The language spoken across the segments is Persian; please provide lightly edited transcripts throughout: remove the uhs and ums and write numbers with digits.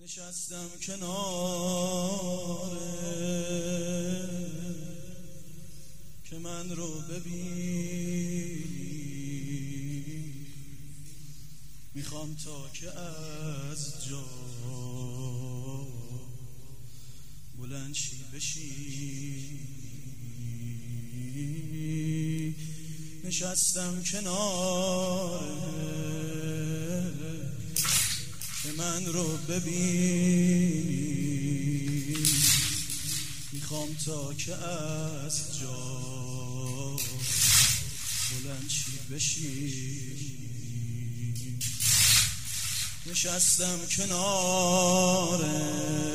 نشستم کناره که من رو ببینی، میخوام تا که از جا بلند شی بشی. نشستم کناره که من رو ببینی، میخوام تا که از جا بلند شی بشی. نشستم کناره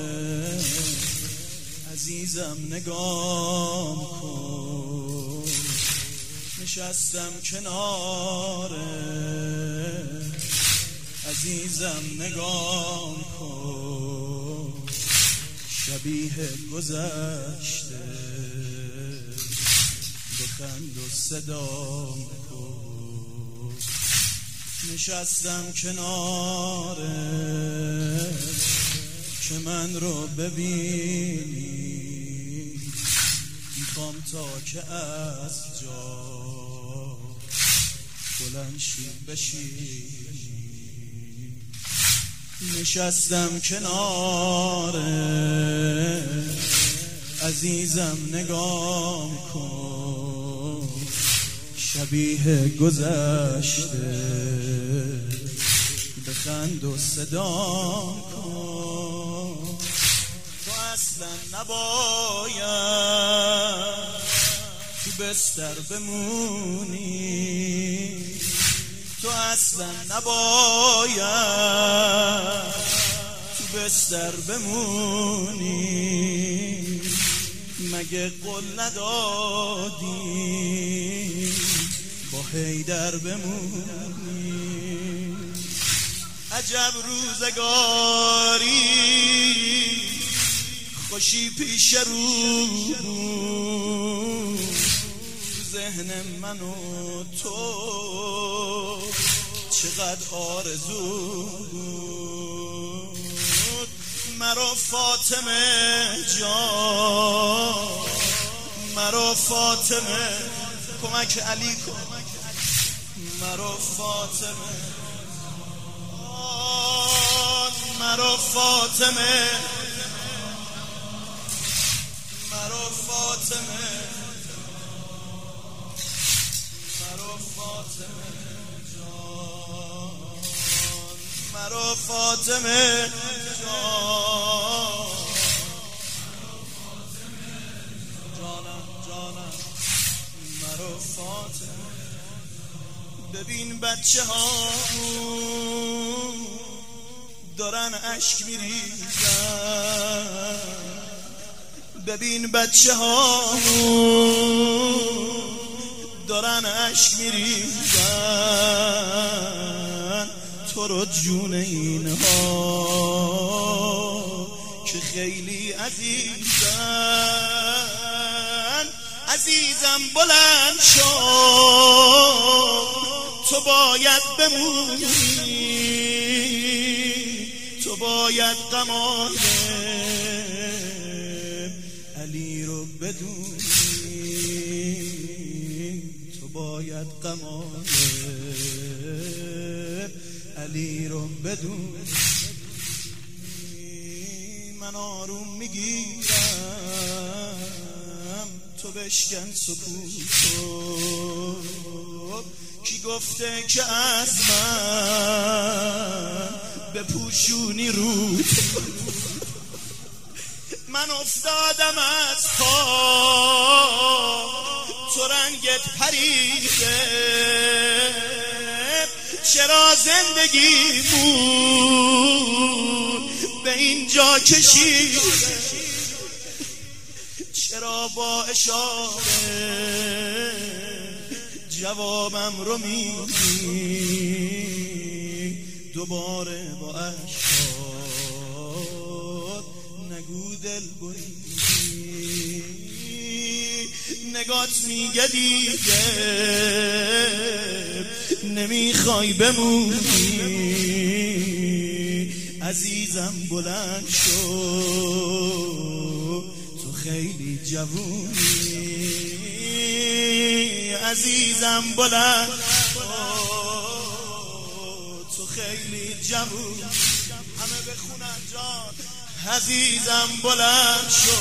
عزیزم نگام کن، نشستم کناره عزیزم نگام کن، شبیه گذشته بخند و صدام کن. نشستم کناره که من رو ببینی، میخوام تا که از جا بلند شی بشی. نشستم کناره عزیزم نگام کن، شبیه گذشته بخند و صدام کن. تو اصلا نباید تو بستر بمونی، تو اصلا نباید تو بستر بمونی، مگه قول ندادی با حیدر بمونی. عجب روزگاری خوشی پیش رو بود، ذهن من و تو چقدر آرزو بود. مرا فاطمه جان، مرا فاطمه کمک علی کن، مرا فاطمه مرا فاطمه مرا فاطمه مرا فاطمه جان، مرا فاطمه جان، جانم جانم مرا فاطمه. ببین بچه ها دارن اشک میریزن، ببین بچه ها دارن اشک میریزن، تو رو جون اینها که خیلی عزیزن. عزیزم بلند شو، تو باید بمونی، تو باید غمای علی رو بدونی، تو باید غمای علی رو بدونی. من آروم میگیرم تو بشکن سکوتو، کی گفته که از من بپوشونی رو؟ من افتادم از پا تو رنگت پریده، چرا زندگیمون به اینجا کشیده؟ چرا با اشاره جوابم رو میدی، دوباره با اشکات نگو دل بریدی. نگات میگه دیگه نمیخوای بمونی، عزیزم بلند شو، تو خیلی جوونی. عزیزم بلند شو، تو خیلی جوونی. همه بخونن جان. عزیزم بلند شو،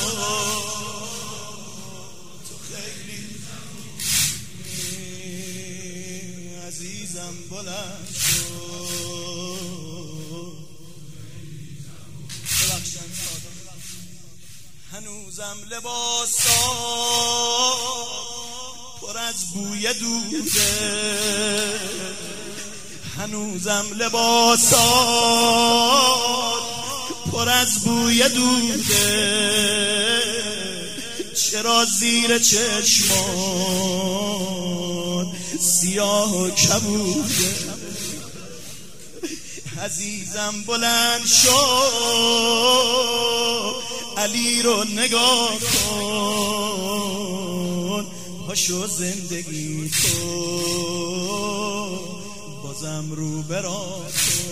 تو خیلی جوونی. عزیزم بلند شو. هنوزم لباسا پر از بوی دوده، هنوزم لباسا پر از بوی دوده. چرا زیر چشمات سیاه و کبوده؟ عزیزم بلند شو، علی رو نگاه کن. پاشو زندگی تو بازم رو برا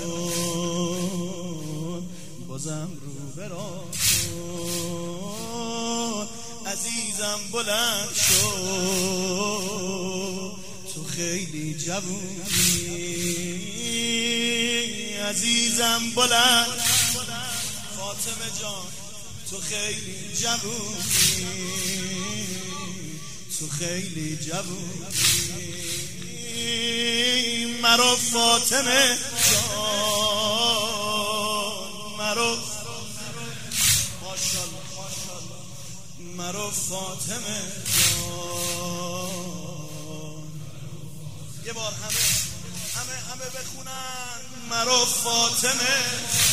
کن، بازم رو برا کن. عزیزم بلند شو، تو خیلی جوونی. عزیزم بلند فاطمه جان، تو خیلی جوونی، تو خیلی جوونی. مرو فاطمه جان، مرو ماشاءالله ماشاءالله، مرو فاطمه جان. یه بار همه بخونن. مرو فاطمه